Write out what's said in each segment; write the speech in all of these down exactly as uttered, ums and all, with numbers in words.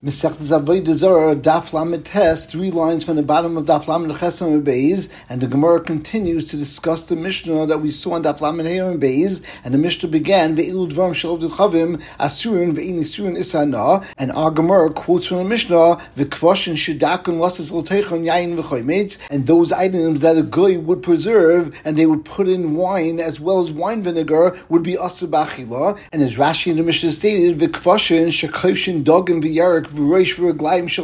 Masechtas Avodah Zarah, Daf Lamed Tes, three lines from the bottom of Daf Lamed Ches and Beis, and the Gemara continues to discuss the Mishnah that we saw in Daf Lamed Hey and Beis, and the Mishnah began Ve'ilu Dvarim Shel Chavim Asurin Ve'in Isurin Isana, and our Gemara quotes from the Mishnah V'Kvoshin Shedakon Lasas L'Teichon Yain V'Choymetz, and those items that a goy would preserve and they would put in wine as well as wine vinegar would be Asur B'Achila, and as Rashi in the Mishnah stated V'Kvoshin Shekoshin Dogim V'Yarek and this was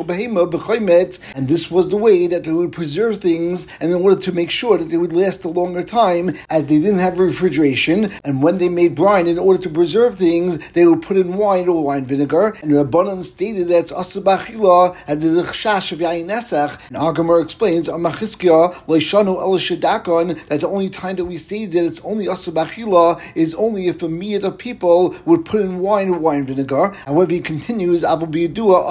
the way that they would preserve things, and in order to make sure that they would last a longer time, as they didn't have refrigeration, and when they made brine, in order to preserve things, they would put in wine or wine vinegar, and Rabbanan stated that it's Asur B'Achila as the chash of Yain Nesach, and our Gemara explains, Amachizkia, Leishanu El Shedakon, that the only time that we stated that it's only Asur B'Achila is only if a miyad of people would put in wine or wine vinegar. However, he continues, Avol B'Yedua,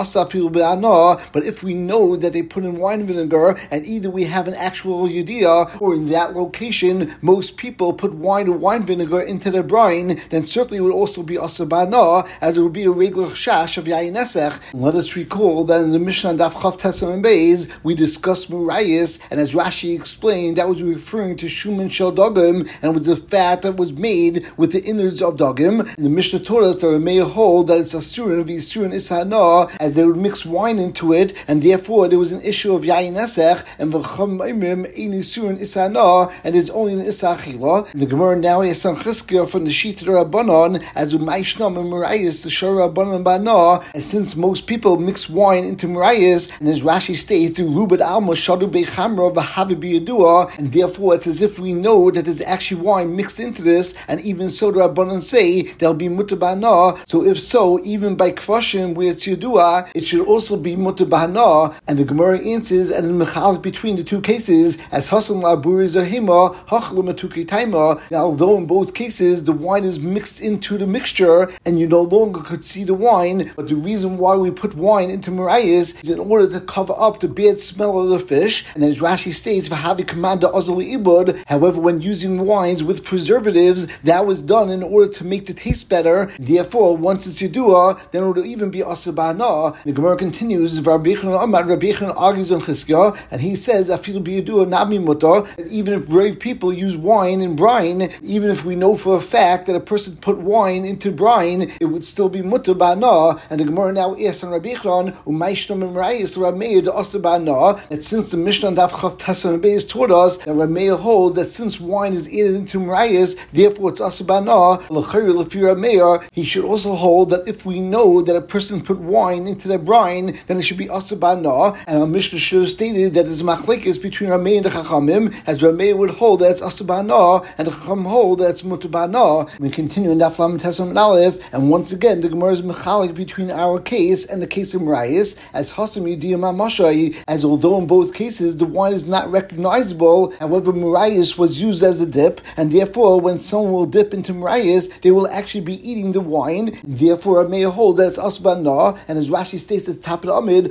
but if we know that they put in wine vinegar, and either we have an actual yediyah, or in that location most people put wine or wine vinegar into their brine, then certainly it would also be asur b'ana, as it would be a regular chash of yayin nesach. Let us recall that in the Mishnah Daf Chav Tesam and Beis we discussed murayis, and as Rashi explained, that was referring to shuman shel dogim, and it was the fat that was made with the innards of dogim. And the Mishnah taught us that we may hold that it's asurin v'isurin ishana, as they would mix wine into it, and therefore there was an issue of yayin nesach, and v'cham imim ein isurin isana, and it's only an isachila. The Gemara now has some chizkiah from the sheet of the Rabbanon as u'maishnam and Murayis the shor Rabbanon bana, and since most people mix wine into Murayis, and as Rashi states, the rubad alma shadu beichamra v'havi biyadua, and therefore it's as if we know that there's actually wine mixed into this, and even so the Rabbanon say there'll be mutar bana. So if so, even by kvashim where it's yadua, it should also be mutar b'hana, and the Gemara answers and in mechalik between the two cases as hasan la'aburi zahima hachlu matuki taima. Now, although in both cases the wine is mixed into the mixture and you no longer could see the wine, but the reason why we put wine into Murayis is in order to cover up the bad smell of the fish. And as Rashi states, v'havi commander azali ibud. However, when using wines with preservatives, that was done in order to make the taste better. Therefore, once it's yedua, then it will even be asur b'hana. The Gemara continues, Rabbi Yechon argues on Chizkiah, and he says, Afilu b'yedua nami mutar, that even if brave people use wine and brine, even if we know for a fact that a person put wine into brine, it would still be mutar b'ana. And the Gemara now asks on Rabbi Yechon, U'maishnam Murayis Rameir the asur b'ana, that since the Mishnah Daf Chav Tesam and Beis taught us that Rameir holds that since wine is added into Murayis, therefore it's asur b'ana, l'chayr l'fi Rameir, he should also hold that if we know that a person put wine into their brine, then it should be asur b'ana. And our Mishnah should have stated that there's a machlekes between Rameh and the Chachamim, as Rameh would hold that it's asur b'ana, and the Chacham hold that it's mutar b'ana. We continue in Daf Lamed Tes and Aleph, and once again the Gemara is mechalik between our case and the case of Murayis, as Hasam Yediyah Mamashai, as although in both cases the wine is not recognizable, however Murayis was used as a dip, and therefore when someone will dip into Murayis, they will actually be eating the wine. Therefore Rameh hold that it's asur b'ana, and as Rashi states at the top of the Amid,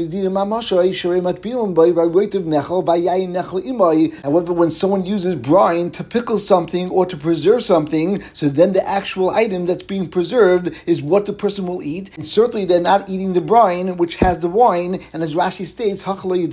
however, when someone uses brine to pickle something or to preserve something, so then the actual item that's being preserved is what the person will eat, and certainly they're not eating the brine which has the wine. And as Rashi states,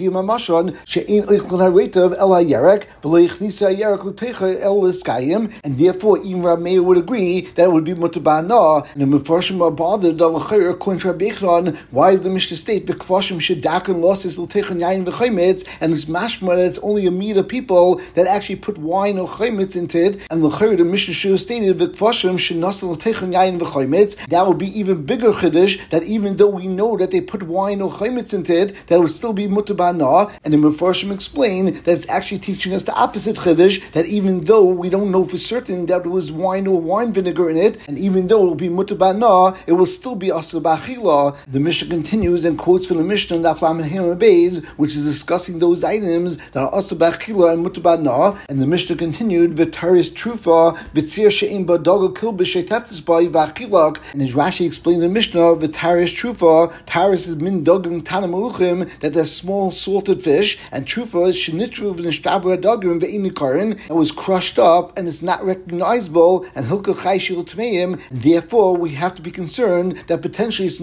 and therefore even Rameir would agree that it would be mutar b'ana. And the Mefarshim are bothered, why is the Mishnah state V'kvashim shedakon losses l'teichon yayin v'choymetz, and it's mashma that it's only a meat of people that actually put wine or choymetz into it, and l'chayr the Mishnah should have stated V'kvashim shenasan l'teichon yayin v'choymetz. That would be even bigger chiddush, that even though we know that they put wine or choymetz into it, that would still be mutar b'ana. And the Mefarshim explain that it's actually teaching us the opposite chiddush, that even though we don't know for certain that there was wine or wine vinegar in it, and even though it will be mutar b'ana, it will still be asur b'achila. The Mishnah continues and quotes from the Mishnah Daf Lamed Hey and Beis, which is discussing those items that are asur b'achila and mutar b'ana. And the Mishnah continued, V'taris trufa v'tzir she'im ba'dago kil b'she'teftes b'ay v'achilak. And as Rashi explained in the Mishnah, V'taris trufa, taris is min dogim tana meluchim, that there's small salted fish, and trufa is shenitru v'nishtabu dogim ve'inikarin, that was crushed up and it's not recognizable, and hilka chai shil tmeim, and therefore we have to be concerned that potentially it's not a kosher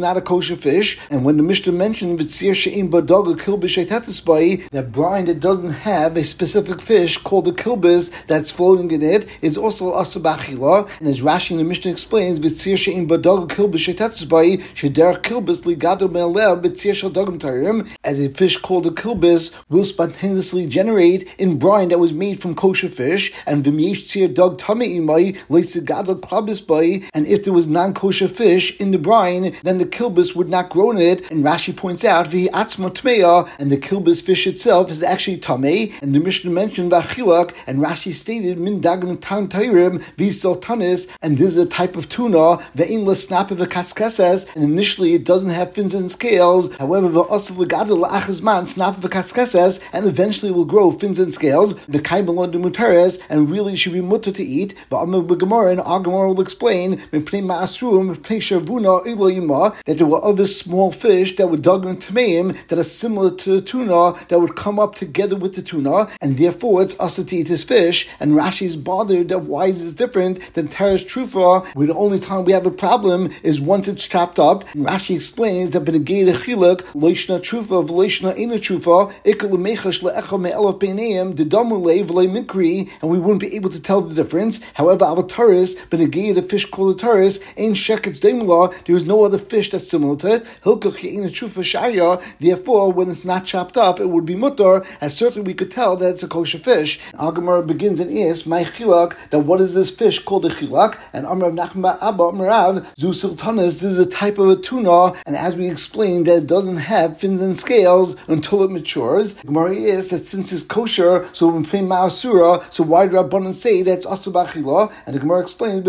kosher fish. And when the Mishnah mentioned V'tzir she'im badaga kilbis she'tatis bai, that brine that doesn't have a specific fish called the kilbis that's floating in it is also asur b'achila. And as Rashi in the Mishnah explains, V'tzir she'im badaga kilbis she'tatis bai sheder kilbis ligado me'alev V'tzir shel dagim tarim, as a fish called the kilbis will spontaneously generate in brine that was made from kosher fish. And v'myesh tzir dag tamei imai leitzigado klabis bai, and if there was non-kosher fish in the brine, then the kilbis would not grow in it. And Rashi points out v'hi atzma tmeya, and the kilbis fish itself is actually tamei. And the Mishnah mentioned v'achilak, and Rashi stated min dagim tan tayrim v'sol tanis, and this is a type of tuna ve'in l'snapa v'kaskesas, and initially it doesn't have fins and scales. However, v'asav l'gadol la'achazman snapa v'kaskesas, and eventually will grow fins and scales. The kaibalon de mutares, and really should be mutter to eat. V'amar b'gemara, and our Gemara will explain mipnei ma'asrum mipnei shavuna ilo yima, that there were other small fish that were dug in tmeim that are similar to the tuna that would come up together with the tuna, and therefore it's asur to eat this fish. And Rashi is bothered that why is this different than teres trufa, where the only time we have a problem is once it's chopped up. And Rashi explains that b'negei lechiluk loishna trufa v'loishna ina trufa ikal mechash le'echa me'elav peineim dedamu lei v'lei mikri, and we wouldn't be able to tell the difference. However, avataris b'negei the fish called a taris ain't sheketz demula, there is no other fish that's similar to it. Hilkach ina trufa shaya, therefore when it's not chopped up it would be mutter, as certainly we could tell that it's a kosher fish. Our Gemara begins and asks my chilak, that what is this fish called a chilak? And Amar Nachman Abba Amarav zu sultanas, this is a type of a tuna, and as we explained that it doesn't have fins and scales until it matures. The Gemara is that since it's kosher, so when playing ma'asura, so why do Rabbanan say that's asur b'achila? And the Gemara explains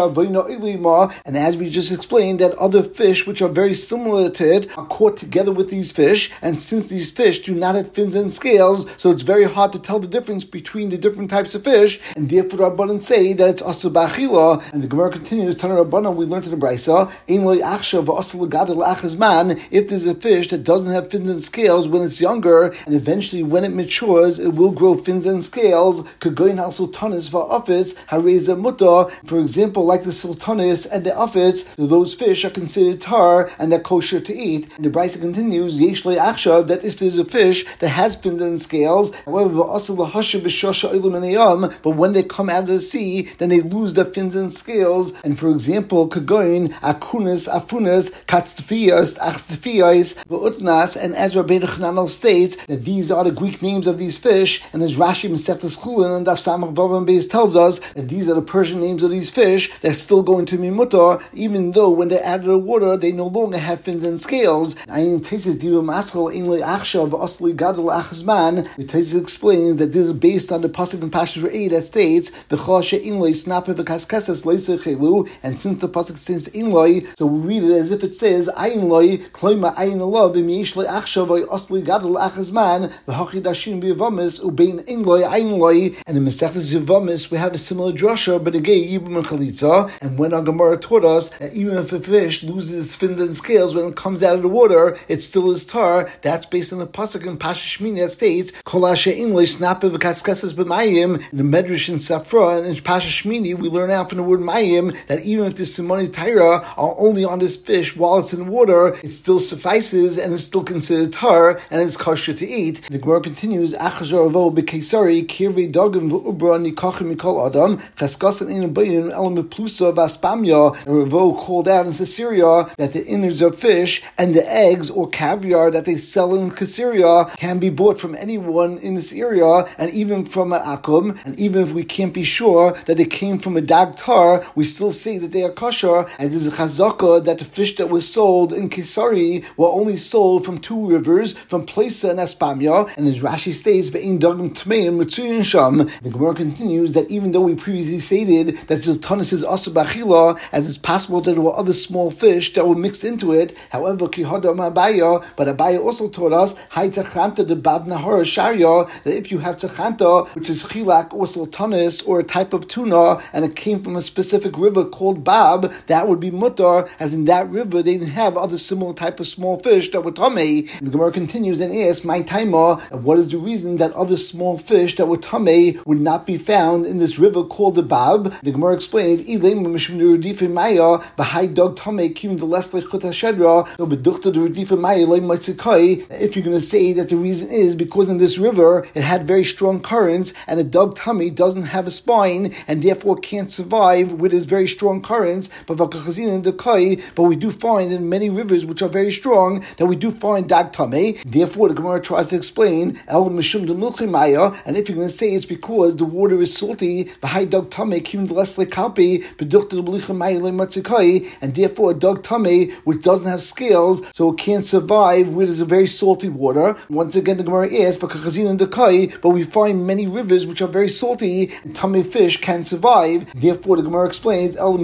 and as we just explained that other fish which are very similar to it are caught together with these fish, and since these fish do not have fins and scales, so it's very hard to tell the difference between the different types of fish, and therefore Rabbanan say that it's asur b'achila. And the Gemara continues, Tana Rabbanan, we learned in the Brisa, if there's a fish that doesn't have fins and scales when it's younger, and eventually when it matures it will grow fins and scales, kagoyin hal sultanis va'afetz hareza muta, for example like the sultanis and the afetz, those fish are considered tar and they're kosher to eat. And the Brisa continues, yesh le achshav, that if there's a fish that has fins and scales, however but when they come out of the sea then they lose their fins and scales. And for example kagoyin akunas afunas katztefiyas achstefiyas v'utnas, and as Rabbeinu Chananel states that these are the Greek names of these fish, and as Rashi Mesechtes Chulin and Daf Samach Vav and Beis tells us that these are the Persian names of these fish, they're still going to be mutar, even though when they're out of the water they no longer have fins and scales. Ayin Tesis Diru Maschal Inli Achshav Asli Gadol Achazman, the Tesis explains that this is based on the pasuk in Parshas Re'eh that states V'chol she'inloi snapa v'kaskesas loisechelu, and since the pasuk says inloi, so we read it as if it says ayin loi kloima ayin alav v'miesh loi achshav oy asli gadol achazman v'hachi dashim b'yavamis ubein inloi ayin loi. And in Mesechtes Yavamis we have a similar drasha, but again Yibum and Chalitza. And when our Gemara taught us that even if a fish loses its fins and scales when it comes out of the water, it still is tar, that's based on the pasuk in Parshas Shmini that states kol asher inloi snapa v'kaskesas b'mayim. In the Medrash in Safra and in Parshas Shmini we learn out from the word mayim that even if the simoni taira are only on this fish while it's in water, it still suffices and it's still considered tar and it's kosher to eat. The Gemara continues, Achazor avo b'keisari kirvei dogim v'ubra nikachim mikol adam chaskasan in abayim elam plusa v'aspamya. And Ravo called out in Caesarea that the innards of fish and the eggs or caviar that they sell in Caesarea can be bought from anyone in this area, and even from an akum, and even if we can't be sure that it came from a dag tar, we still say that they are kosher, and there's a chazaka that the fish that was sold in Kisari were only sold from two rivers, from Plesa and Aspamia, and as Rashi states, ve'in dagim tmeim mitzuyin sham. The Gemara continues that even though we previously stated that Ziltanis is asur b'achila, as it's possible that there were other small fish that were mixed into it, however, kihadam Abaya, but Abaya also taught us, hay tzachanta de bab nahar sharia, that if you have tzachanta, which is chilak or sultanis or a type of tuna, and it came from a specific river called Bab, that would be mutar, as in that river they didn't have other similar type of small fish that were tamei. The Gemara continues and asks, my taima, what is the reason that other small fish that were tamei would not be found in this river called the Bab? The Gemara explains, if you're going to say that the reason is because in this river it had very strong currents and a dog tummy doesn't have a spine and therefore can't survive with its very strong currents, but but we do find in many rivers which are very strong that we do find dag tummy. Therefore the Gemara tries to explain, and if you're going to say it's because the water is salty, and therefore a dog tummy which doesn't have scales, so it can't survive with a very salty water. Once again, the Gemara asks, but we find many rivers which are very salty, and tummy fish can survive. Therefore, the Gemara explains, dog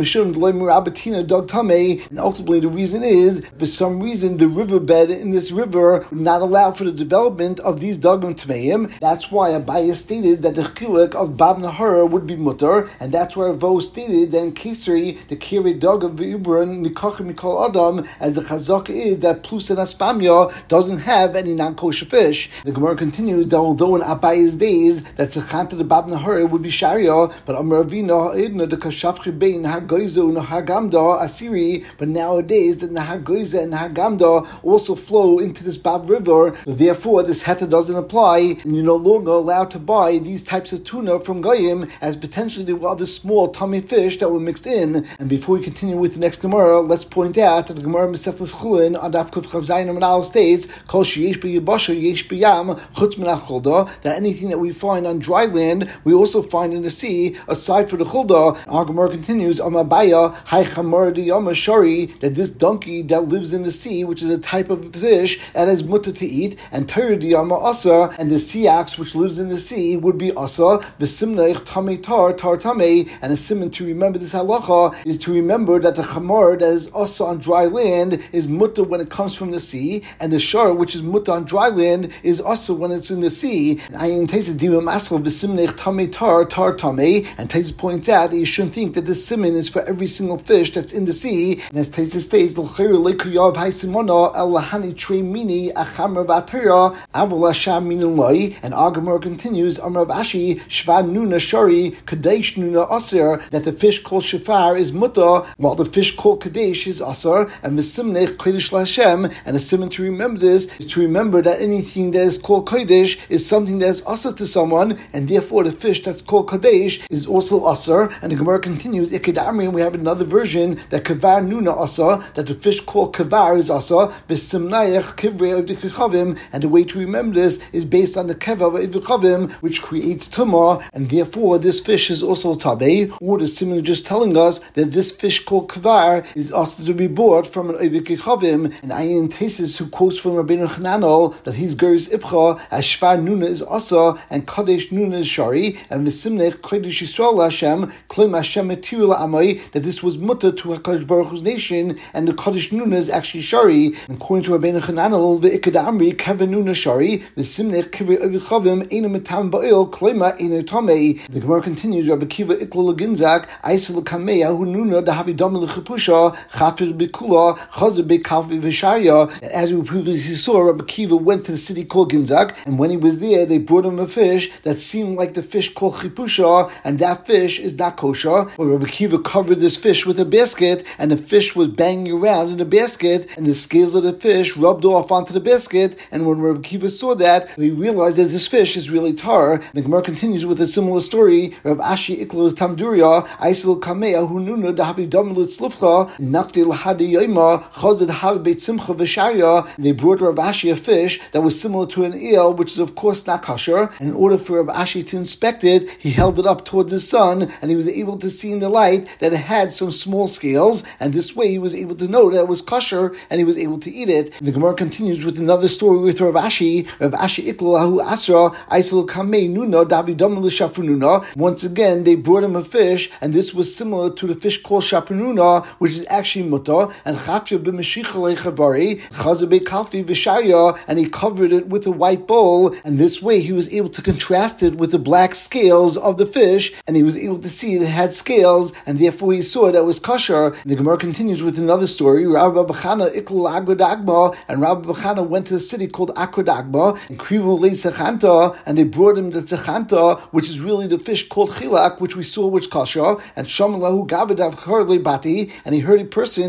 tummy, and ultimately the reason is, for some reason, the riverbed in this river would not allow for the development of these dogim tmeim. That's why Abaye stated that the chiluk of Bab Nahara would be mutter, and that's why Avo stated that in Kesari, the Kiri dog of Ibran, Nikachim Mikol Adam, as the chazak is that Plus and Aspamya doesn't have any non-kosher fish. The Gemara continues that although in Abaye's days that Sechanta the Bab Nahara would be Sharia, but Amar Avina Idna the Kashafchi Bein Hagoizu Nahagamda Asiri, but nowadays the Nahagoiza and Nahagamda also flow into this Bab River. Therefore, this heta doesn't apply, and you're no longer allowed to buy these types of tuna from Goyim as potentially there were other small tummy fish that were mixed in. And before we continue with the next Gemara, let's point out that the Gemara Mesechtes Chulin on Daf Kuf Chav Zayin Amanal states, Kol sheyesh b'yibasha yesh b'yam chutz min ha'chulda, that anything that we find on dry land, we also find in the sea, aside from the chulda. Our Gemara continues, Amabaya hay chamar diyama shari, that this donkey that lives in the sea, which is a type of fish that is mutter to eat, and Torah diyama asa, and the sea ox which lives in the sea would be asa, the simneich tamei tar tar tamei, and a simon to remember this halacha is to remember that the chamar that is asa on dry land is mutter when it comes from the sea, and the shar which is mutter on dry land is asa when it's in the sea. And Ayin Taisus dimam asal b'simneich tamei tar tar tamei, and Taisus points out that you shouldn't think that this simon is for every single fish that's in the sea. And as Taisus states, l'chayr leikuyav haisimona el lahani trei mini achamar v'atira avol hasham minuloi. And our Gemara continues, Amar Ashi shva nuna shari kadesh nuna aser, that the fish called shafar is muta, while the fish called kadesh is aser, and v'simnech kodesh laHashem. And a simon to remember this is to remember that anything that is called kodesh is something that is aser to someone, and therefore the fish that's called kadesh is also aser. And the Gemara continues, Ikidamri, and we have another version that kavar nuna aser, that the fish called kavar is aser, v'simnayach kivrei of the kichavim, and the way to remember this is based on the keva of Ivikhavim, which creates tumah, and therefore this fish is also tabe. Or the simon just telling us that this fish called kavar is also to be bought from an Ivikhavim. And Ayin Taisus, who quotes from Rabbeinu Chananel that his Geris Ibcha as Shvar Nuna is asa and Kadesh Nuna is shari, and V'simnech Kodesh Yisrael Hashem Klim Hashem Etirul Amai, that this was mutter to HaKadosh Baruch Hu's nation, and the Kadesh Nuna is actually shari. And according to Rabbeinu Chananel, V'ikad Amri Keva Nuna shari, V'simnech Kivrei Ivikhavim Eina Mitam Ba'il Klima Eina Tomei. The Gemara continues, Rabbi Kiva Ikla Laginzak Aisel Kameya Hu Nuna Dahavi Dam L'Chipusha Chafir B'Kula Chazer B'Kalvi V'Shaya. As we previously saw, Rabbi Kiva went to the city called Ginzak, and when he was there, they brought him a fish that seemed like the fish called Chipusha, and that fish is not kosher. But Rabbi Kiva covered this fish with a basket, and the fish was banging around in the basket, and the scales of the fish rubbed off onto the basket. And when Rabbi Kiva saw that, he realized that this fish is really tar. The Gemara continues with a similar story. Rabbi Ashi Iklo Tamduria Aisel Kamea Hununa Dahavi Dam L'Tzlufcha Nakti L'Hadi Yoima Chazad Havi Beit Simcha V'Shaya. They brought Rabbi Ashi a fish that was similar to an eel, which is of course not kosher. And in order for Rabbi Ashi to inspect it, he held it up towards his son, and he was able to see in the light that it had some small scales, and this way he was able to know that it was kosher, and he was able to eat it. And the Gemara continues with another story with Rabbi Ashi. Rabbi Ashi Iklahu Asra Aisel Kamei Nuna Davi Dam L'Shafrununa. Once again, they brought him a fish, and this was similar to the fish called Shafrununa, which is actually muta, and Chafya b'Meshicha Lechavari Chazer B'Kalfi V'Shaya, and he covered it with a white bowl, and this way he was able to contrast it with the black scales of the fish, and he was able to see that it had scales, and therefore he saw that it was kosher. And the Gemara continues with another story. Rabbi Bachana Ikl Akodagma, and Rabbi Bachana went to a city called Akodagma, and Krivu Le Sechanta, and they brought him the Sechanta, which is really the fish called Chilak, which we saw which kosher, and Shamalahu Gavadav Karle Bati, and he heard a person that was called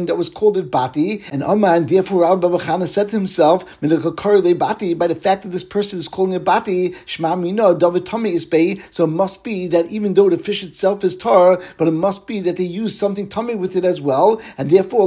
called it Bati, and Amma, and therefore Rabbi Baba Chana said to himself, by the fact that this person is calling it Bati, Shema Mina, David Tami is Bay, so it must be that even though the fish itself is tar, but it must be that they use something tummy with it as well, and therefore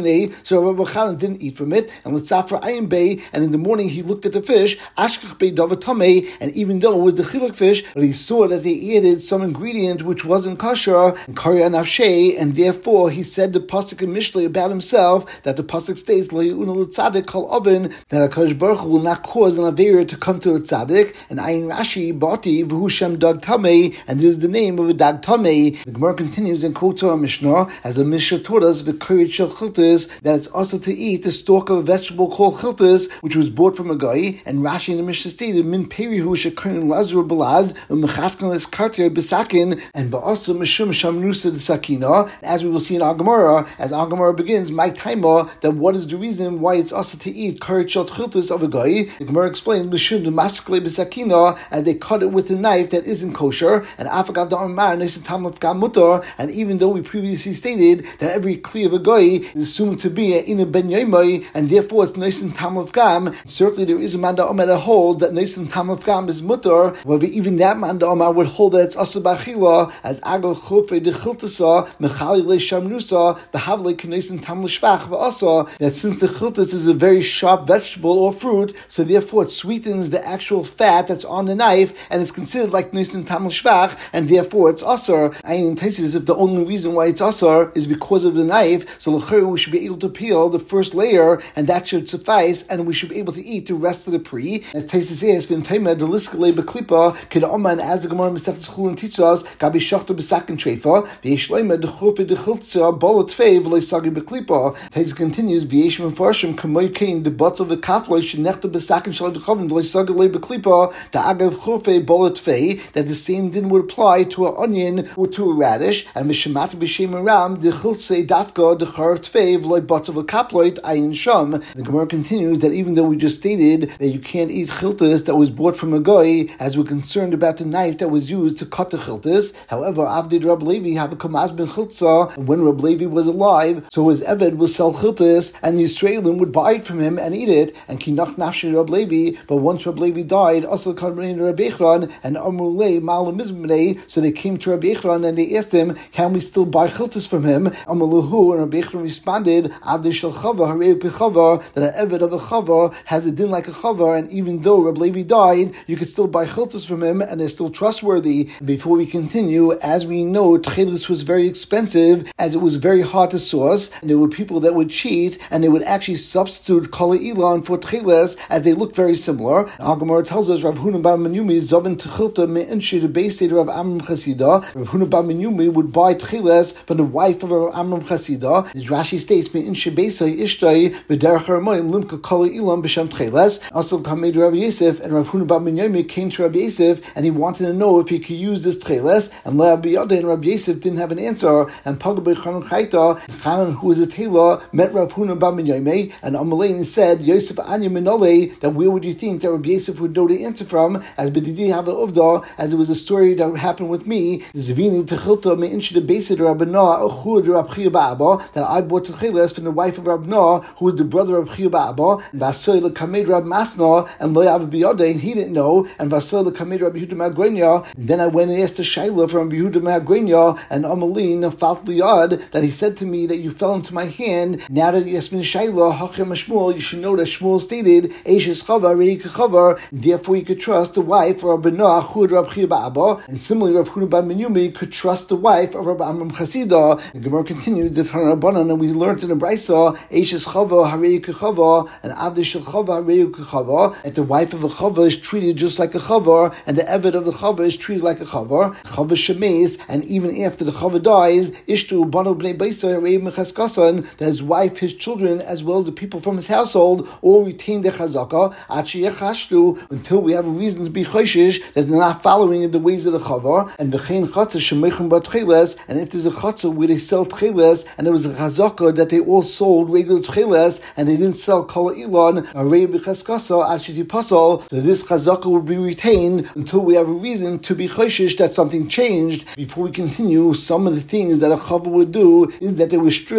so Rabbi Chana didn't eat from it, and L'tzafra Ayin Bay, and in the morning he looked at the fish, Ashkach Bay David Tami, and even though it was the chiluk fish, but he saw that they added some ingredient which wasn't kosher, and Karya Nafshe, and therefore he said the pasuk in Mishlei about himself, that the pasuk states, Lo Ye'unu L'Tzadik Kol Oven, that HaKadosh Baruch Hu will not cause an Avera to come to a Tzadik, and Ayin Rashi, Bati, V'hu Shem Dag Tamei, and this is the name of a Dag Tamei. The Gemara continues and quotes our Mishnah, as the Mishnah taught us, the V'Kirit Shel Chiltis, that it's also to eat the stalk of a vegetable called Chiltis, which was bought from a guy, and Rashi in the Mishnah stated, Min Perihu Shekarin Lazar Balaz, Umechatkan Es Kartir Besakin, and Ba'asa Mishum Shamnusa de Sakina, as we will see in our Gemara, as our Gemara begins, my taima, that what is the reason why it's also to eat Karit Shel Chiltis of a guy. The Gemara explains, Mishum de Maskle Besakina, as they cut it with a knife that isn't kosher, and Afagad Da'amar Nisan Tamaf Gamutar, and even though we previously stated that every kli of a guy is assumed to be in a ben yomai, and therefore it's Nisan Tamaf Gam, certainly there is a man that Omer that holds that Nisan Tamaf Gam is mutar, however even that man that Omer would hold that it's Asa Bachila, as Agol Chofe de Chiltasa, Mechali Le Shamnusa, Behavle Knesan Tam L'Shvach V'Asa, that since the Chiltas is a very sharp vegetable or fruit, so therefore it sweetens the actual fat that's on the knife, and it's considered like Nisan Tam L'Shvach, and therefore it's Asar. Ayin Taisis, if the only reason why it's Asar is because of the knife, so l'chayr we should be able to peel the first layer, and that should suffice, and we should be able to eat the rest of the pre. As Taisis says, V'Ntayma the Liskale Beklipa, Kid Oman, as the Gemara Masechtas Chulin teaches us, Gabi Shachta B'Sak and Treifa, V'Yeshleima the Chofe the Chiltza Bolat Fei V'Lei Sagi Beklipa. Taisis continues, V'Yeshim Farshim Kamoy Kain the butts of the Kafloy Shenechta B'Sak and Shalai V'Chavim V'Lei Sagi Le Beklipa, the Agav Chofe Bolat Fei, that the same din would apply to an onion or to a radish, and Mishamat B'Shem Aram the Chiltze Dafka the Charat Fei V'Lei butts of a Kaploit Ayin Sham. The Gemara continues that even though we just stated that you can't eat chiltas that was bought from a guy, as we're concerned about the knife that was used to cut the chiltas, however, Avdid Rab Levi have a kamaz ben chiltza, and when Rab Levi was alive, so his Eved would sell chiltas, and the Israelim would buy it from him and eat it, and kinach nafshi Rab Levi, but once Rab Levi died, asal kadrein Rab Echron, and Amrulei Malam Mizmnei, so they came to Rab Echron and they asked him, can we still buy chiltas from him? Amaluhu, and Rab Echron responded, Avdid Shel Chava, Hareu Kechava, that an Eved of a Chava has a din like a Chava, and even though Rab Levi died, you could still buy chiltas from him, and they're still trustworthy. Before we continue, as we know, tchelis was very expensive, as it was very hard to source, and there were people that would cheat, and they would actually substitute kala ilan for tchelis, as they look very similar. Our Gemara tells us, Rav Huna bar Menyumi zavin techilta me'inshi the base of Rav Amram Chasida. Rav Huna bar Menyumi would buy tchelis from the wife of Rav Amram Chasida. As Rashi states, me'inshi beisai ishtai v'derech haramayim limka kala ilan b'shem tchelis. Also, Tamed Rav Yosef and Rav Huna bar Menyumi came to Rav Yosef, and he wanted to know if he could use this tcheles, and Rabbi Yada and Rabbi Yosef didn't have an answer, and Pagabay Chanan Chayta, Chanan, who was a tailor, met Rav Huna bar Menyumi, and Amalein said, Yosef Anya Minole, that where would you think that Rabbi Yosef would know the answer from, as B'didi Hava Uvda, as it was a story that happened with me, Zvini Techilta Me'inshi the Besid Rabbana, Uchud Rab Chia Ba'aba, that I bought tcheles from the wife of Rabbana, who was the brother of Chia Ba'aba, and Vasoy Kamed Rab Masna, and Loyav B'Yada, and he didn't know, and Vasoy Kamed Rab Yehuda Magwenya. Then I went and asked a Shaila from Yehuda Magwenya and Amalin Falt Liad, that he said to me that you fell into my hand. Now that you asked me Shaila, Hachem Shmuel, you should know that Shmuel stated, Eishes Chava Reik Chava, therefore you could trust the wife of Rabbana Chud Rab Chia Ba'aba, and similarly Rav Huna bar Menyumi could trust the wife of Rabbi Amram Chasida. The Gemara continued the Tanabanan, and we learned in the Brisa, Eishes Chava Reik Chava, and Avdei Shel Chava Reik Chava, and the wife of a Chava is treated just like a Chava, and the Eved of the Chava is treated like a Chava. Chava Shemes, and even after the Chava dies, Ishtu Bano Bnei Beisai Reim Mechaskasan, that his wife, his children, as well as the people from his household, all retain their Chazaka, Achi Yechashtu, until we have a reason to be Choshish, that they're not following in the ways of the Chava, and V'chein Chatzah Shemechim Bat Tcheles, and if there's a Chatzah where they sell Tcheles, and there was a Chazaka that they all sold regular Tcheles, and they didn't sell Kala Ilan, Reim Mechaskasa, Achi Tipasal, so this Chazaka would be retained until we have a reason to be Choshish that something changed. Before we continue, some of the things that a Chava would do is that they were strict and they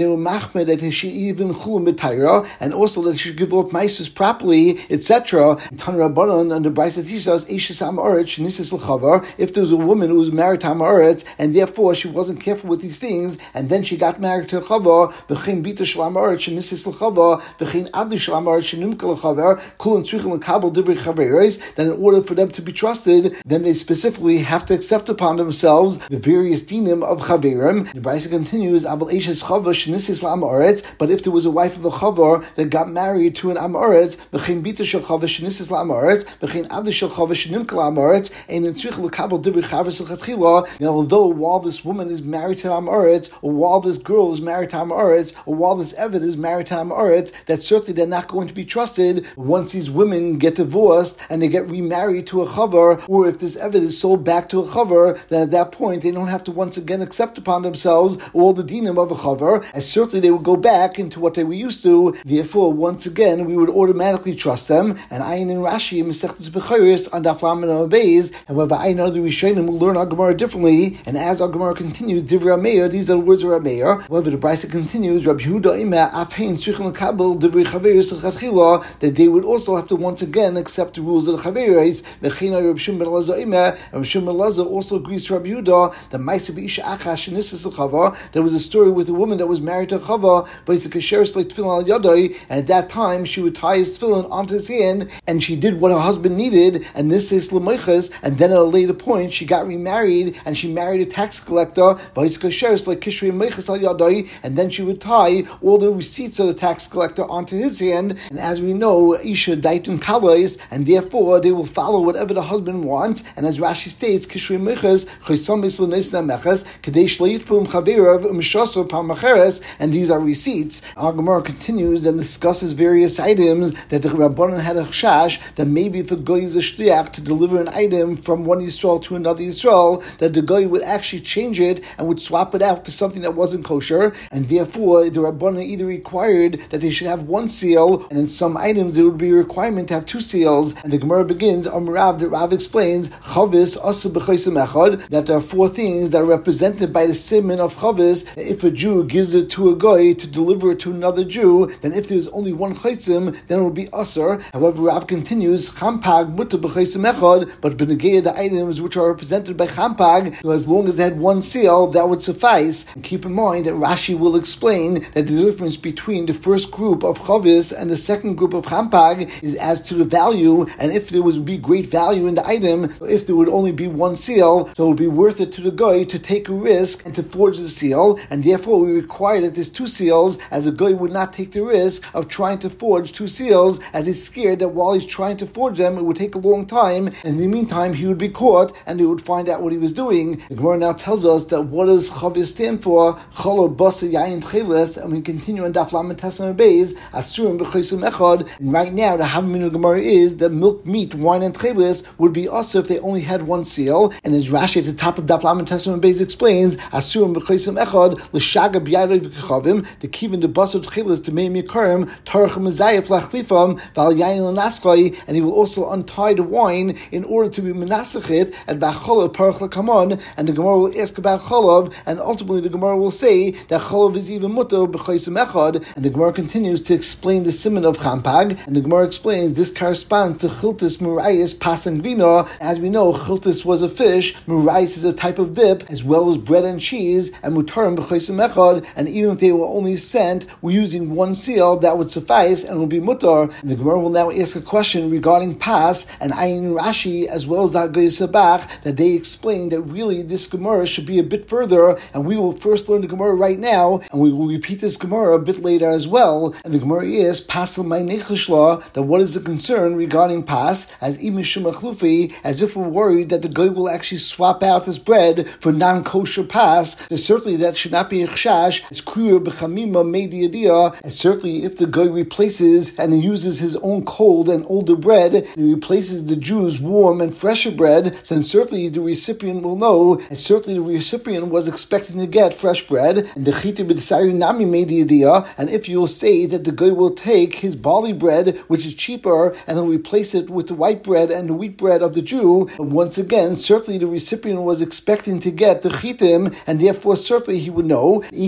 they were machmed that she even chulum b'tayra, and also that she should give out maisus properly, et cetera. Tan Rabbanon and the Brisa teaches us Eishes Ha'aretz Shenisis L'chavar. If there was a woman who was married to Ha'aretz and therefore she wasn't careful with these things, and then she got married to a chavar, v'chein bita shel Ha'aretz Shenisis L'chavar, v'chein avdi shel Ha'aretz Shenimka L'chavar, kulan tzrichen l'kabel divrei chaveros. Then in order for them to be trusted, then they specifically have to accept upon themselves the various dinim of chaverim. The Brisa continues, Abel Eishes Chavar Shenisis L'Ha'aretz. But if there was a wife of a chavar that got married to an Ha'aretz, v'chein bita shel chavar Shenisis L'Ha'aretz, v'chein avdi shel chavar Shenimka L'Ha'aretz, and in tzrichen l'kabel divrei chaveros l'chatchila. Now, although while this woman is married to Ha'aretz, or while this girl is married to Ha'aretz, or while this Eved is married to Ha'aretz, that certainly they're not going to be trusted once these women get divorced and they get remarried to a chavar, or if this Eved is sold back to a chavar, then at that point they don't have to once again accept upon themselves all the dinim of a chavar, as certainly they would go back into what they were used to. Therefore, once again, we would automatically trust them. And Ayin and Rashi, Masechtas Bechayos, on Daf Lamed Amud Beis. However, I know the Rishonim will learn our Gemara differently, and as our Gemara continues, Divrei Meir, these are the words of Rabbi Meir. However, the Brisa continues, Rabbi Yehuda Ima Afhein Tzrichen L'Kabel Divrei Chaveros L'Chatchila, that they would also have to once again accept the rules of the Chaveros. V'chein Rabbi Shimon ben Elazar Ima, and Rabbi Shimon ben Elazar also agrees to Rabbi Yehuda that Ma'aseh B'isha Achash Shenisis L'Chava. There was a story with a woman that was married to a Chava, but it's a Kesheres like Tefillin al Yadai, and at that time she would tie his tefillin onto his hand, and she did what her husband needed, and this is L'Moiches, and then at a later point she got remarried, and she married a tax collector, but it's Kesheres like Kishrei Moiches al Yadai, and then she would tie all the receipts of the tax collector onto his hand, and as we know, Isha Daitun Kalais, and therefore they will follow whatever the husband wants, and as Rashi states, Kishrei Moiches, Chaysom Beisl Neisna Meches, Kadesh Leitpum Chaverav, Umshasor Pamacheres, and these are receipts. Our Gemara continues and discusses various items that the Rabbanan had a chash that maybe if a guy is a shliach to deliver an item from one Yisrael to another Yisrael, that the guy would actually change it and would swap it out for something that wasn't kosher, and therefore the Rabbanan either required that they should have one seal, and in some items there would be a requirement to have two seals. And the Gemara begins, Amrav, that Rav explains, Chavis Asu B'Chaysim Echad, that there are four things that are represented by the siman of Chavis. If a Jew gives it to a guy to deliver it to another Jew, then if there's only one chaysim, then it will be usher. However, Rav continues, Champag mutter b'chaysim echad, but b'negei the items which are represented by Champag, so as long as they had one seal, that would suffice. And keep in mind that Rashi will explain that the difference between the first group of Chavis and the second group of Champag is as to the value, and if there would be great value in the item, if there would only be one seal, so it would be worth it to the guy to take a risk and to forge the seal, and therefore we require that there's two seals, as a guy would not take the risk of trying to forge two seals, as he's scared that while he's trying to forge them, it would take a long time, and in the meantime he would be caught, and they would find out what he was doing. The Gemara now tells us that what does Chavis stand for? Chalo basa yayin tcheles, and we continue in Daf Lamed Tesam Beis, Asurim b'chaysim echad, and right now the Havamina of Gemara is that milk, meat, wine, and tcheles would be also if they only had one seal, and as Rashi at the top of Daf Lamed Tesam Beis explains, Asurim b'chaysim echad, l'shaga b'yadoi v'kechavim, the kivin the basar tcheles to meim yikarim, tarach mezayef lachlifam, val yayin l'naschai, and he will also untie the wine in order to be menasachit, and v'acholav parach l'kamon, and the Gemara will ask about cholav, and ultimately the Gemara will say that cholav is even mutter b'chaysim echad, and the Gemara continues to explain the siman of champag, and the Gemara explains this corresponds to chiltis murayis pas and vina. As we know, chiltis was a fish, murayis is a type of dip, as well as bread and cheese, and mutarim b'chaysim echad, and even if they were only sent, we're using one seal, that would suffice, and will be mutar. And the Gemara will now ask a question regarding pas, and Ayin Rashi, as well as the Haggei Sabach, that they explain that really this Gemara should be a bit further, and we will first learn the Gemara right now, and we will repeat this Gemara a bit later as well. And the Gemara is, pas l'maynechishla, that what is the concern regarding pas, as imishum achlufi, as if we're worried that the guy will actually swap out this bread for non-kosher pas, then certainly that should not be a chash. It's kriya b'chamima made and certainly if the guy replaces and he uses his own cold and older bread, and he replaces the Jew's warm and fresher bread, then certainly the recipient will know, and certainly the recipient was expecting to get fresh bread, and the chita b'dsari nami made the idea, and if you'll say that the guy will take his barley bread, which is cheaper, and he'll replace it with the white bread and the wheat bread of the Jew, once again, certainly the recipient was expecting to get the chitim, and therefore certainly he would know.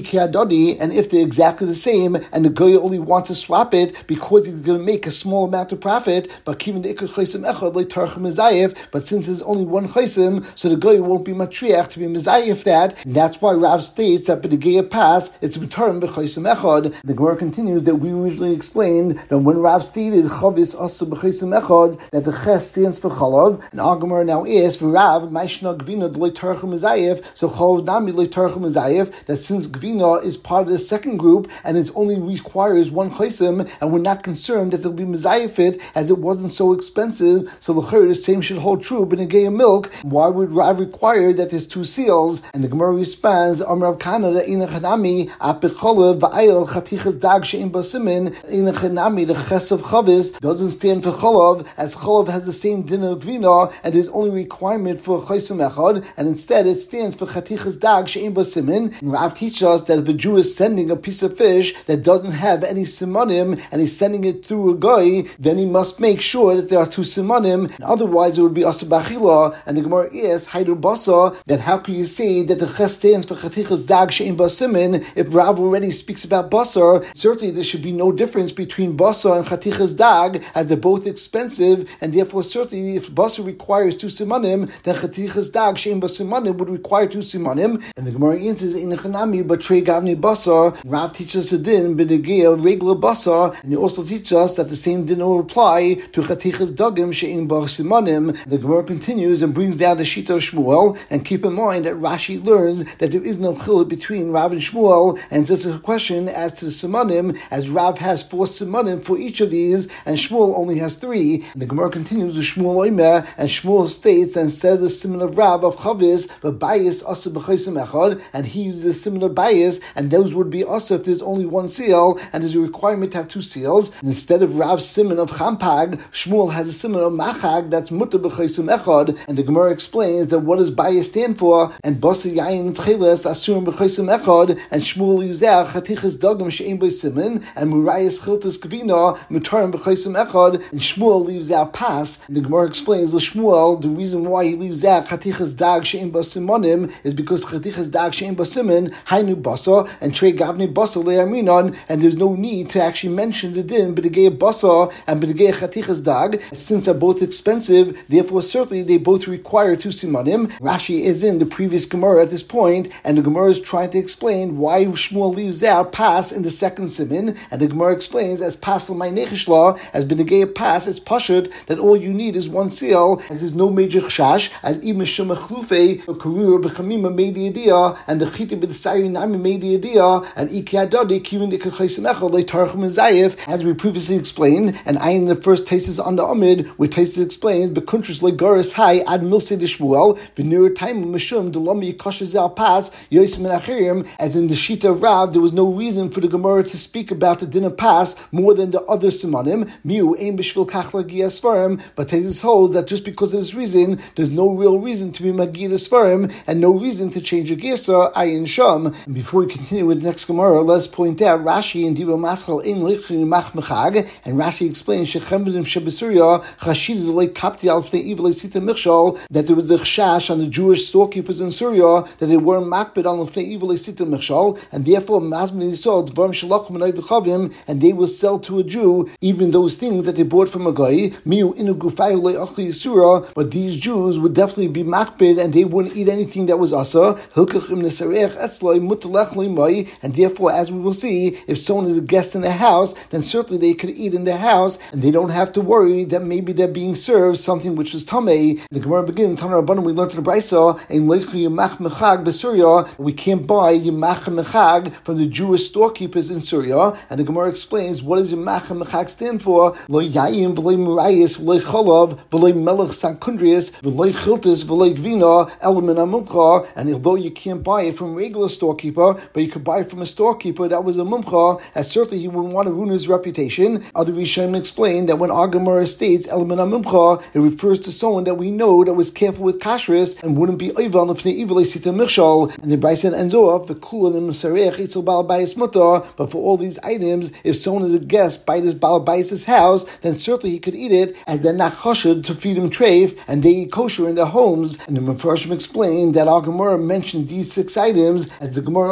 Ikadadi, and if they're exactly the same, and the guy only wants to swap it because he's going to make a small amount of profit, but keeping the ikar chaysim echad like tarchim mizayif, but since there's only one chaysim, so the guy won't be matriach to be mizayif that, and that's why Rav states that by the gaya pass, it's return b'chaysim echad. The Gemara continues that we originally explained that when Rav stated chavis asa b'chaysim echad, that the ches stands for chalav, and our Gemara now is for Rav ma'ishna gvina d'lei tarchim mizayif, so chalav nami d'lei tarchim mizayif, that since gvina is part of the second group and it only requires one chaysim, and we're not concerned that there'll be mizayif it as it wasn't so expensive, so the same should hold true in a gaya milk. Why would Rav require that there's two seals? And the Gemara responds, Amar Rav Kana da ina chanami apecholav va'ayel chatichas dag she'im basimin ina chanami the ches of chavis doesn't stand for cholav, as cholav has the same din of gvina and is only requirement for chaysim echad, and instead it stands for chatichas dag she'im basimin. And Rav teaches us that if a Jew is sending a piece of fish that doesn't have any simonim and he's sending it through a guy, then he must make sure that there are two simonim, and otherwise it would be asa b'achila. And the Gemara is haydu basa, that how can you say that the ches stands for chatichas dag she'im basimin if Rav already speaks about basar? Certainly there should be no difference between basar and chatichas dag, as they're both expensive, and therefore certainly if basar requires two simonim, then chatichas dag she'im basimanim would require two simonim. And the Gemara answers in the chanami but trei gavni basar. Rav teaches us a din b'negea regular basar, and he also teaches us that the same din will apply to chatichas dagim she'im basimanim. The Gemara continues and brings down the Shita of Shmuel, and keep in mind that Rashi learns that there is no chiluk between Rav and Shmuel, and says a question as to the simanim, as Rav has four simanim for each of these, and Shmuel only has three. And the Gemara continues with Shmuel Omer, and Shmuel states that instead of the siman of Rav of Chavis, the bias asa b'chaysim echad, and he uses a similar bias, and those would be asa if there's only one seal, and there's a requirement to have two seals. And instead of Rav's siman of Champag, Shmuel has a siman of Machag that's mutter b'chaysim echad. And the Gemara explains that what does bias stand for, and basa yayin tcheles asurim b'chaysim echad, and Shmuel uses out chatichas dagim she'im b'simin, and murayas chiltas kavina mutarim b'chaysim echad, and Shmuel leaves out pas. And the Gemara explains that Shmuel, the reason why he leaves out chatichas dag she'im b'simonim is because chatichas dag she'im b'simin hainu basa and trei gavni basa le'aminon, and there's no need to actually mention the din b'degei basa and b'degei chatichas dag, since they're both expensive. Therefore, certainly they both require two simanim. Rashi is in the previous Gemara at this point, and the Gemara is trying to explain why Shmuel leaves out pas in the second siman. And the Gemara explains as pas l'may nechishla, as b'negei pas, it's pashut that all you need is one seal, as there's no major chashash, as even shema chlufe or karura b'chamima made the idea, and the chita b'desayri nami made the idea, and iki adadi kivin dekachaysim echad like tarchum zayif, as we previously explained. And I in the first Taisus on the Amid, where Taisus explains b'kuntris like garis hai ad milse de Shmuel v'nir time mishum delami yikashes al pas yosim and achirim, as in the Shita of Rav there was no reason for the Gemara to speak about the din of pas more than the other simanim. Miu aim b'shvil kachla giyasfarim, but Taisus holds that just because of this reason, there's no real reason to be magid asfarim and no reason to change a girsa ayin sham. And before we continue with the next Gemara, let's point out Rashi in Dibur Maschal in Lichrin Mach Mechag, and Rashi explains shechembedim shebesuria chashid like kapti alfnei evil sita michshal, that there was a chash on the Jewish storekeepers in Syria that they weren't makbid on lefnei evil sita michshal, and therefore mazmin yisod dvarim shalachim anay b'chavim, and they will sell to a Jew even those things that they bought from a guy. Miu inu gufayu le'achli yisura, but these Jews would definitely be makbid and they wouldn't eat anything that was asa. Hilkach im nesarech etzloi mutalech limai, and therefore, as we will see, if someone is a guest in the house, then certainly they could eat in their house, and they don't have to worry that maybe they're being served something which was tamei. The Gemara begins, Tanar Rabbanan, we learned in the Brisa, in Leichu Yemach Mechag b'Syria, we can't buy Yemach Mechag from the Jewish storekeepers in Syria. And the Gemara explains, what does Yemach Mechag stand for? Lo Yayim v'lo Murayis v'lo Cholav v'lo Melech Sankundrius v'lo Chiltis v'lo Gvina Elamin Amumcha. And although you can't buy it from a regular storekeeper, but you could buy it from a storekeeper that was a mumcha, as certainly he wouldn't want to ruin his reputation. Other Rishonim explain that when our Gemara states Elamin Amumcha, it refers to someone that we know that was careful with kashrus and wouldn't be oival lefnei evil sita michshal. And the Brisa ends off v'kulan im sarech itzel bal bayis mutar. But for all these items, if someone is a guest by this bal bayis' house, then certainly he could eat it, as they're not chashud to feed him treif, and they eat kosher in their homes. And the Mefarshim explained that our Gemara mentions these six items as the Gemara understood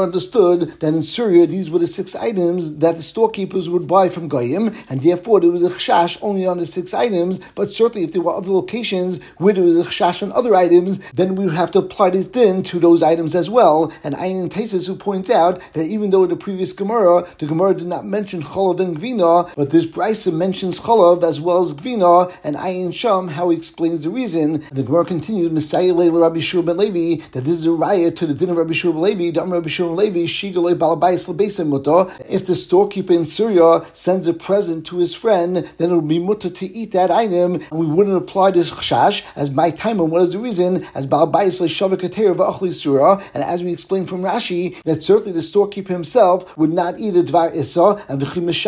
understood that in Syria these were the six items that the storekeepers would buy from Goyim, and therefore there was a chashash only on the six items. But certainly if there were other locations where there was a chashash on other items, then we would have to apply this din to those items as well. And Ayin Taisus, who points out that even though in the previous Gemara, the Gemara did not mention Cholav and Gvina, but this Brisa mentions Cholav as well as Gvina, and Ayin Sham, how he explains the reason. And the Gemara continued, Messiah Leila Rabbi Shua ben Levi, that this is a raya to the din of Rabbi Shua ben Levi, Dam Rabbi Shua ben Levi, Shigalei Balabais Lebeisa Muta. If the storekeeper in Syria sends a present to his friend, then it would be mutter to eat that item, and we wouldn't apply this chashash as my time. And what is the reason? As Balabais Leshavakater Vachli Surah, and as we explained from Rashi, that certainly the storekeeper himself would not eat a dvar issa, and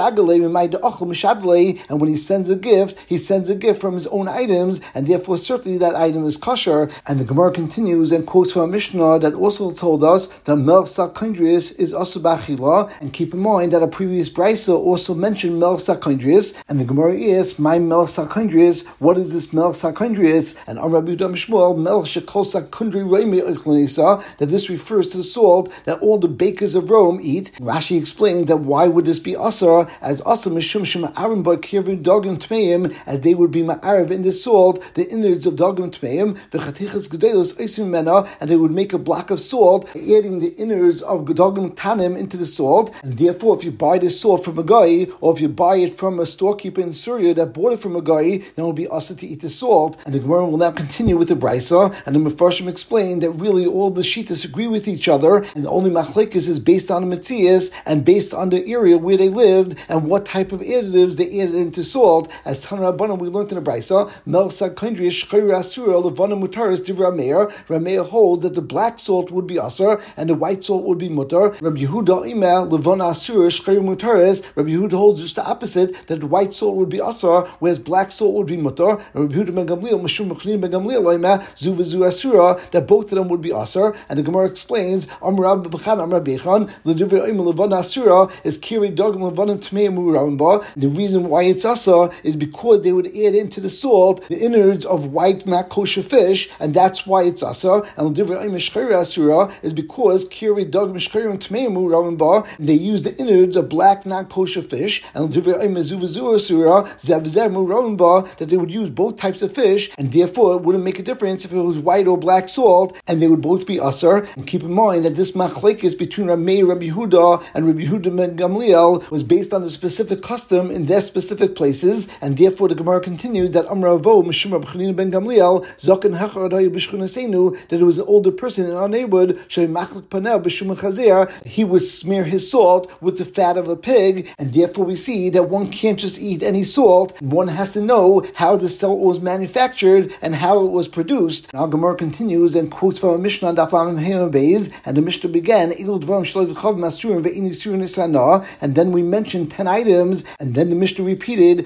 and when he sends a gift, he sends a gift from his own items, and therefore certainly that item is kosher. And the Gemara continues and quotes from a Mishnah that also told us that melch sakindrius is also b'achila, and keep in mind that a previous brisa also mentioned melch sakindrius, and the Gemara is, my melch sakindrius, what is this melch sakindrius? And on Rabbi Yehuda Mishmuel, melch shekol sakindri reimi oichlonesa, that this refers to the salt that all the bakers of Rome eat. Rashi explained that why would this be asar, as asar mishum shema arim ba kirvin dogim tmeim, as they would be ma'arav in the salt the innards of dogim tmeim, v'chatichas gedelos oisim mena, and they would make a block of salt, adding the innards of dogim tanim into the salt. And therefore, if you buy this salt from a guy, or if you buy it from a storekeeper in Syria that bought it from a guy, then it will be asar to eat the salt. And the Gemara will now continue with the brisa, and the Mefarshim explain that really all the shittas agree with each other, and the only machlekes is based on the metzias and based on the area where they lived and what type of additives they added into salt. As Tana Rabbanan we learned in the brisa, melch sakindri shchayr asura levana mutaris divrei Rameir. Rameir holds that the black salt would be asar and the white salt would be mutar. Rabbi Yehuda ima levana asura shchayr mutaris. Rabbi Yehuda holds just the opposite, that the white salt would be asar, whereas black salt would be mutar. Rabbi Yehuda ben Gamliel mashum mechnin ben Gamliel ima zu v'zu asura, that both of them would be asar. And the Gemara explains, Amar b'chan Amar bechan l'divrei ima levana asura is kiri dogim levana tmei muramba. The reason why it's asar is because they would add into the salt the innards of white not kosher fish, and that's why it's asar. And l'divrei ima shchayr asura is because kiri dogim shchayrim tmei muramba, they use the innards of black not kosher fish. And l'divrei ima zu v'zu asura zev zev muramba, that they would use both types of fish, and therefore it wouldn't make a difference if it was white or black salt, and they would both be asar. And keep in mind that this machlekes between Ramei Rabbi Yehuda and Rabbi Yehuda ben Gamliel was based on the specific custom in their specific places, and therefore the Gemara continues that Amar Avo Mishum Rabbi Chanina ben Gamliel Zaken Hachar Adayu B'Shchunasenu, that it was an older person in our neighborhood, Shay Machlik Panel B'Shum Chazer, he would smear his salt with the fat of a pig, and therefore we see that one can't just eat any salt, one has to know how the salt was manufactured and how it was produced. And our Gemara continues and quotes from a Mishnah Daf Lamed Hey Beis, and the Mishnah began, and then we mentioned ten items, and then the Mishnah repeated,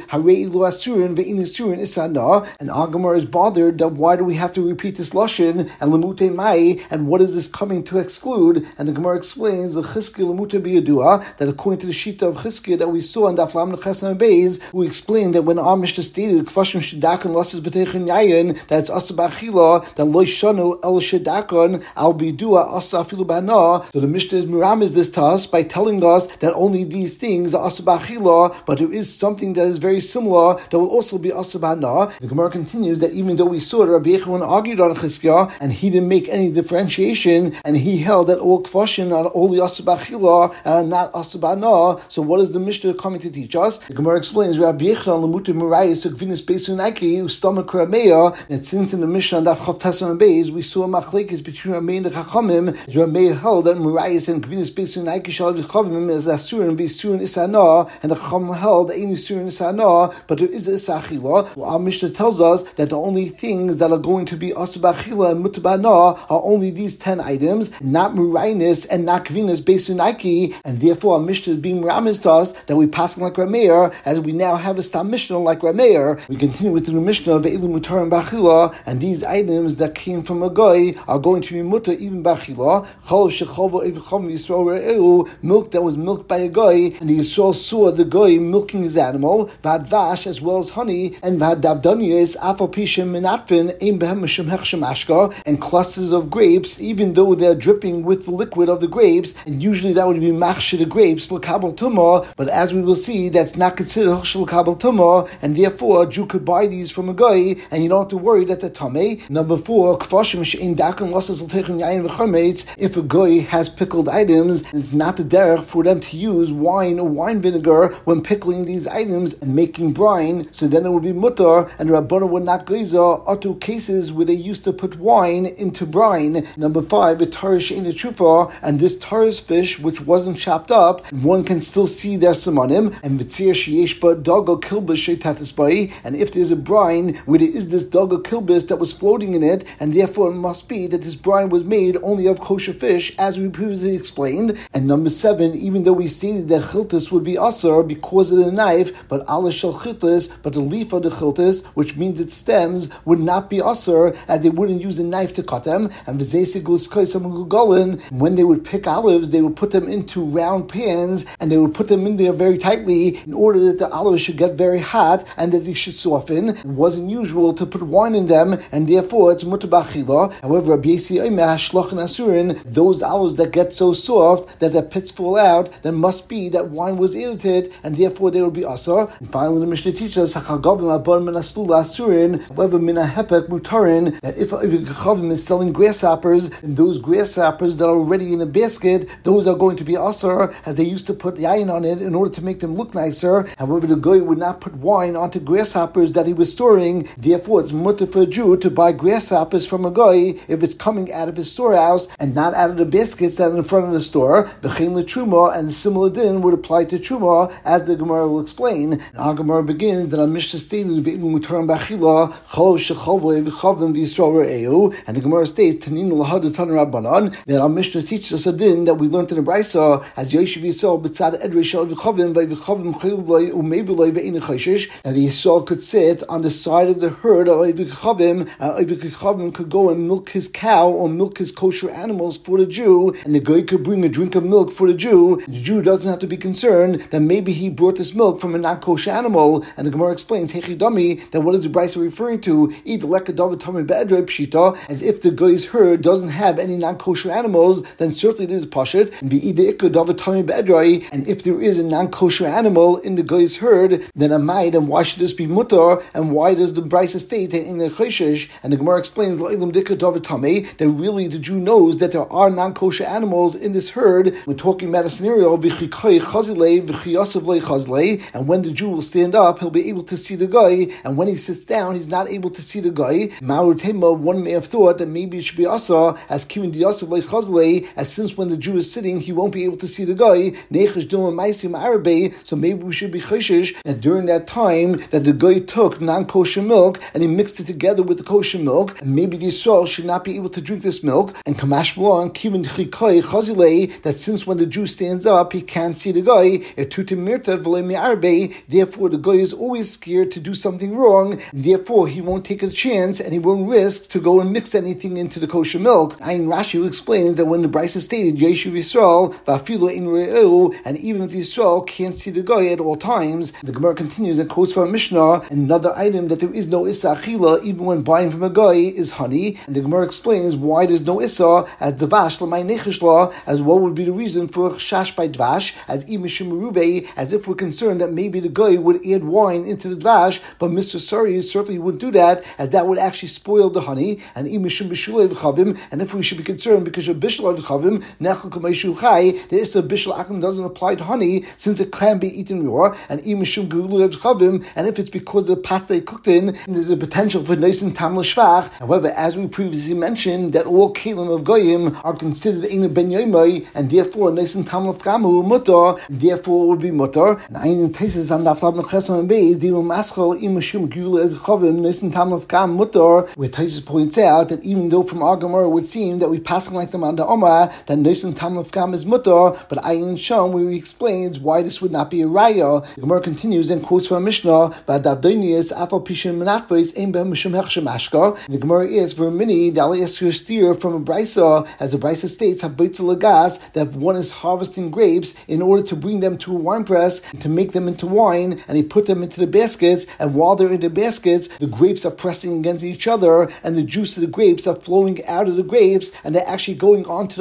and our Gemara is bothered that why do we have to repeat this lashon, and lemute mai, and what is this coming to exclude? And the Gemara explains the chizki lemute biyadua, that according to the shita of chizki that we saw in Daf Lamed Chesam Beis, we explained that when our Mishnah stated kfashim shedakon lasses b'teichen yayin, that it's asa b'achila, that lo shanu el shedakon al bidua asa afilu b'ana. So the Mishnah is miramis this to us by telling us that only these things are asa b'achila, but there is something that is very similar that will also be asa b'ana. The Gemara continues that even though we saw that Rabbi Yechon argued on Chizkiah, and he didn't make any differentiation, and he held that all kfashim are only asa b'achila and not asa b'ana. So what is the Mishnah coming to teach us? The Gemara explains Rabbi Yechon lemutim merayis ukvinis beisun aiki ustamach rameya, that since in the Mishnah Daf Chav Tesam Beis we saw a machlekes between Ramei and the Chachamim, Ramei held that merayis and kvinis beisun aiki shal v'chavim is asur and v'isur and isana, and the Chacham held that ain't isur and isana, but there is a isachila. Well, our Mishnah tells us that the only things that are going to be asabachila and mutabana are only these ten items, not murainis and not kvinis beisun aiki, and therefore our Mishnah is being meramis to us that we pass like Rameir, as we now have a stam Mishnah like Rameir. We continue with the new Mishnah of Ve'ilu mutar and bachila, and these items that came from a guy are going to be mutar even bachila. Chalav shechava evcham Yisrael re'elu, milk that was milked by a guy, and the Yisrael saw the guy milking his animal, vadvash as well as honey, and vadavdanias afalpishim minatfin ein behem mishum hechshem ashka, and clusters of grapes, even though they're dripping with the liquid of the grapes, and usually that would be machshir the grapes l'kabel tumah. But as we will see, that's not considered hachshir l'kabel tumah, and therefore a Jew could buy these from a guy, and you don't have to worry that they're tamei. Number four, kfashim she'ein dakan losses l'teichen yayin v'chametz. If a guy has pickled items, and it's not the derech for them to use wine or wine vinegar when pickling these items and making brine, so then it would be mutar, and the Rabbana would not geiza other cases where they used to put wine into brine. Number five, a tarish in a trufa, and this tarish fish which wasn't chopped up, one can still see their simonim, and v'tzir sheyesh ba dago kilbis sheitatis bai, and if there's a brine where there is this dago kilbis that was floating in it, and therefore it must be that this brine was made only of kosher fish, as we previously explained. And number seven, even though we stated that chiltis would be asar because of the knife, but ala shel chiltis, but the leaf of the chiltis, which means its stems, would not be asar, as they wouldn't use a knife to cut them. And when they would pick olives, they would put them into round pans, and they would put them in there very tightly in order that the olives should get very hot and that they should soften. It wasn't usual to put wine in them, and therefore it's mutar b'achila. However, Rabbi Yossi Omer hashlochen asurin, those olives that get so soft that their pits fall out, then must be that wine was added to it, and therefore they would be asar. And finally, the Mishnah teaches us hachagavim abon min aslula asurin, however min hepek mutarin, that if a chavim is selling grasshoppers, and those grasshoppers that are already in a basket, those are going to be asar, as they used to put yayin on it in order to make them look nicer. However, the guy would not put wine onto grasshoppers that he was storing. Therefore, it's mutar for a Jew to buy grasshoppers from a guy if it's coming out of his storehouse and not out of the baskets that are in front of the store. V'chein l'truma, and similar din would apply to truma, as the Gemara will explain. And our Gemara begins that our Mishnah stated ve'ilum mutarim b'achila chol shechavei v'chavim v'yisrael re'eu, and the Gemara states tanin l'had tan rabbanan, that our Mishnah teaches us a din that we learned in the Brisa as Yoshev Yisrael b'tzad edrei shel v'chavim v'chavim chayil v'loi u'mevuloi ve'in chayshish, and the Yisrael could sit on the side of the herd of v'chavim, and v'chavim could go and milk his cow or milk his kosher animals for the Jew, and the guy could bring a drink of milk for the Jew. The Jew doesn't have to be concerned that maybe he brought this milk from a non-kosher animal. And the Gemara explains Hechidami, that what is the Brisa referring to? Eat lekadav tamid be'edrei pshita, as if the guy's herd doesn't have any non-kosher animals, then certainly it is pashut. And and if there is a non-kosher animal in the guy's herd, then a might, and why should this be mutar? And why does the Brisa state that in the chayshish? And the Gemara explains that really the Jew knows that there are non-kosher animals in this herd. We're talking about a scenario, and when the Jew will stand up, he'll be able to see the guy, and when he sits down, he's not able to see the guy. One may have thought that maybe it should be asa, as as since when the Jew is sitting, he won't be able to see the guy. So maybe we should be chayshish that during that time that the guy took non-kosher milk and he mixed it together with the kosher milk, and maybe the Yisrael should not be able to drink this milk. And kamash b'lon kivin chikai chazilei, that since when the Jew stands up, he can't see the guy. Therefore, the guy is always scared to do something wrong. Therefore, he won't take a chance and he won't risk to go and mix anything into the kosher milk. Ayin Rashi explains that when the Brisa stated Yeshuv Yisrael va'afilu in re'eu, and even if the Yisrael can't see the guy at all times, the Gemara continues and quotes from Mishnah another item that there is no issa achila even when buying from a guy is honey. And the Gemara explains why there's no issa as dvash l'may nechishla, as what would be the reason for shash by dvash, as imishim meruvei, as if we're concerned that maybe the guy would add wine into the dvash, but Mister Sari certainly wouldn't do that, as that would actually spoil the honey. And imishim bishulei v'chavim, and if we should be concerned because of bishulei v'chavim nechel k'meishu chai, the issa bishul akum doesn't apply to honey since it can be eaten raw. And imishim gulei v'chavim, and if it's because of the pots they cooked in, there's a potential for nice and tam l'shvach. However, as we previously mentioned, that all kelim of goyim are considered ein ben yoimai, and therefore nice and tam l'fgamu mutar, therefore it would be mutar. And ein tesis on daflav nechesam and beis divu maschal imishim gulei v'chavim nice and tam l'fgam mutar, where Tesis points out that even though from our Gemara it would seem that we passing like them on the Omar that nice and tam l'fgam is mutar, but Ayin Sham where he explains why this would not be a raya. The Gemara continues and quotes from Mishnah v'adavdonius afal pishim menachbeis ein behem mishum hechshem ashka. The Gemara is for a mini that I'll ask you a steer from a Brisa, as the Brisa states have beitzah lagas, that if one is harvesting grapes in order to bring them to a wine press to make them into wine, and he put them into the baskets, and while they're in the baskets the grapes are pressing against each other and the juice of the grapes are flowing out of the grapes and they're actually going onto the other grapes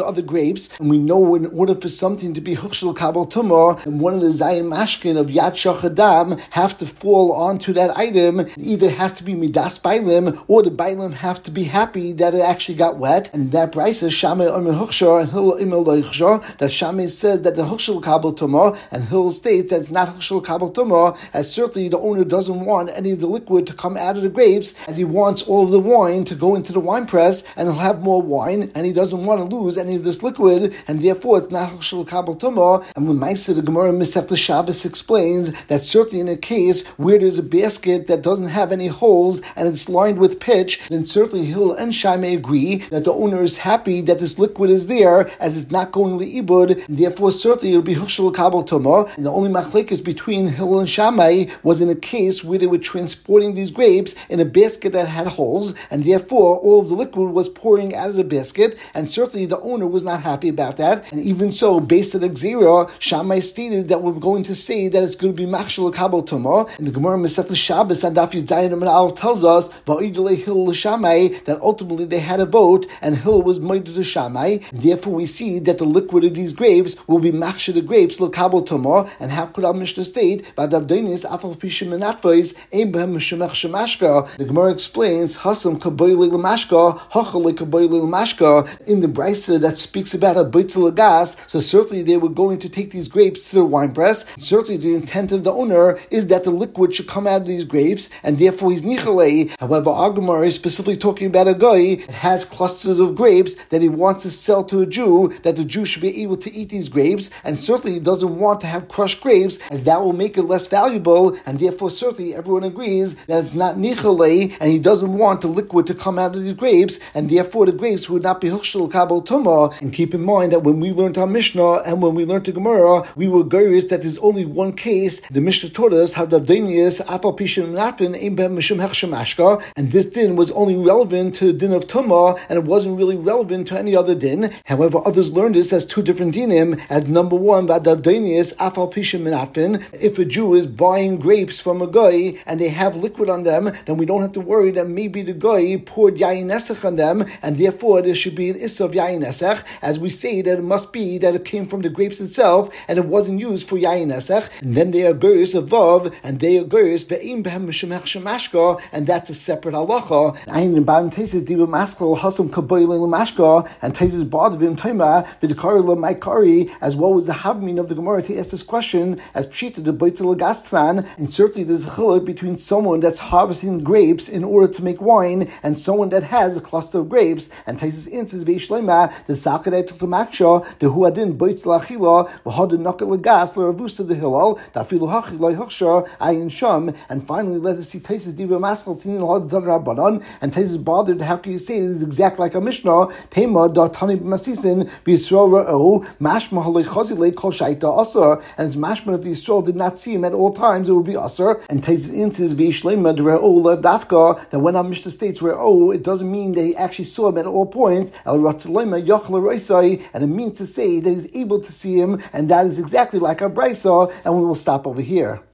grapes, and we know in order for something to be Huchshel Kabel Tumah, and one of the Zayim Mashkin of Yad Shachadam have to fall onto that item, it either has to be Midas Bailim, or the Bailim have to be happy that it actually got wet, and that Brisa Shammai Omer Huchshar and Hillel Imel Loichshar, that Shammai says that the Huchshel Kabel Tumah, and Hillel states that it's not Huchshel Kabel Tumah, as certainly the owner doesn't want any of the liquid to come out of the grapes, as he wants all of the wine to go into the wine press, and he'll have more wine, and he doesn't want to lose any of this liquid, and therefore it's not Huchshel Kabel Tumah. And when Maisa the Gemara Masechta Shabbos explains that certainly in a case where there's a basket that doesn't have any holes and it's lined with pitch, then certainly Hillel and Shammai agree that the owner is happy that this liquid is there, as it's not going to Ibud, and therefore certainly it'll be Huchshel Kabel Tumah. And the only machlekes between Hillel and Shammai was in a case where they were transporting these grapes in a basket that had holes, and therefore all of the liquid was pouring out of the basket, and certainly the owner was not happy about that. And even so, based on the Gzira, Shammai stated that we're going to say that it's going to be Machshel Kabel Tumah. And the Gemara Masechta Shabbos and Daf Yud Zayin Amud Aleph tells us Va'idulei Hillel Shammai, that ultimately they had a vote, and Hillel was moided to Shammai. Therefore, we see that the liquid of these grapes will be Machshel the grapes L'Kabel Tumah. And how could our Mishnah state Ba'dav Dainis Afal Pishim Menatvois Ein Behem Meshemech Shemashka? The Gemara explains Hasam Kaboyle L'Mashka Hachal Kaboyle L'Mashka in the Brisa that speaks about a Beitzel Gas. So certainly they were going to take these grapes to the wine press. Certainly the intent of the owner is that the liquid should come out of these grapes, and therefore he's nichalei. However, our Gemara is specifically talking about a guy that has clusters of grapes that he wants to sell to a Jew, that the Jew should be able to eat these grapes, and certainly he doesn't want to have crushed grapes, as that will make it less valuable, and therefore certainly everyone agrees that it's not nichalei, and he doesn't want the liquid to come out of these grapes, and therefore the grapes would not be Huchshel Kabel Tumah. And keep in mind that when we learned our Mishnah and when we learned the Gemara, we were curious that there's only one case. The Mishnah taught us how the Danias Afal Pishim Natfin Ein Behem Mishum Hechshem Ashka, and this din was only relevant to the din of Tumah, and it wasn't really relevant to any other din. However, others learned this as two different dinim. As number one, Vadav Danias Afal Pishim Natfin, if a Jew is buying grapes from a guy and they have liquid on them, then we don't have to worry that maybe the guy poured yayin nesach on them, and therefore there should be an issa of yayin nesach, as we say that it must be that it came from the grapes itself and it wasn't used for yayin nesach. And then they are goyis of vav, and they are goyis ve'im behem mishemech shemashka, and that's a separate halacha. Ayin and bam teises diva maskal hasam kaboyle lemashka, and teises badavim taima v'dekari lemaikari, as well as the havmin of the Gemara to ask this question as pshita the beitzel gastran. And certainly there's a chiluk between someone that's harvesting grapes in order to make wine and someone that has a cluster of grapes. And teises answers ve'ishlema the sakadei tukamaksha the huadin beitzel achila v'hadin nakal gas l'ravusa the hilal dafilu hachi loy hachshar ayin sham. And finally, let us see teises diva maskal tinin hod rabbanon, and teises bothered. How can you say it is exact like a Mishnah? Tema dartani b'masisin v'yisrael ra'o mashma halei chazilei kol shaita asar, and it's mashma if the Yisrael did not see him at all times, it would be asar. And teises answers v'yishlema d'ra'o ladafka, that when our Mishnah states ra'o, it doesn't mean that he actually saw him at all points. El ratzalema yachla roisai, and it means to say that he's able to see him, and that is exactly like our brisa. And we will stop over here.